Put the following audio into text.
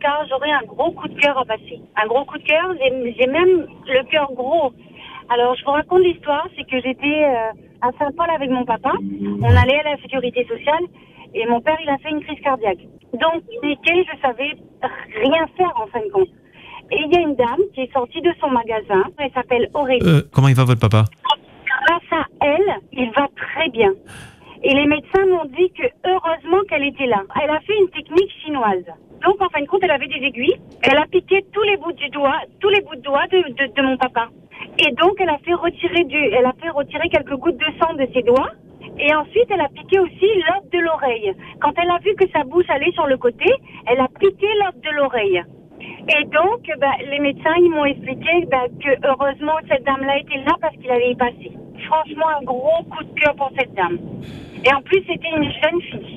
ça, j'aurais un gros coup de cœur à passer. Un gros coup de cœur, j'ai même le cœur gros. Alors, je vous raconte l'histoire, c'est que j'étais à Saint-Paul avec mon papa. On allait à la sécurité sociale et mon père, il a fait une crise cardiaque. Donc, je savais rien faire en fin de compte. Et il y a une dame qui est sortie de son magasin, elle s'appelle Aurélie. Comment il va votre papa ? Grâce à elle, il va très bien. Et les médecins m'ont dit que heureusement qu'elle était là. Elle a fait une technique chinoise. Donc, en fin de compte, elle avait des aiguilles. Elle a piqué tous les bouts de doigts de mon papa. Et donc, elle a fait retirer quelques gouttes de sang de ses doigts. Et ensuite, elle a piqué aussi l'os de l'oreille. Quand elle a vu que sa bouche allait sur le côté, elle a piqué l'os de l'oreille. Et donc, les médecins, ils m'ont expliqué que heureusement, cette dame-là était là parce qu'il allait y passer. Franchement, un gros coup de cœur pour cette dame. Et en plus, c'était une jeune fille.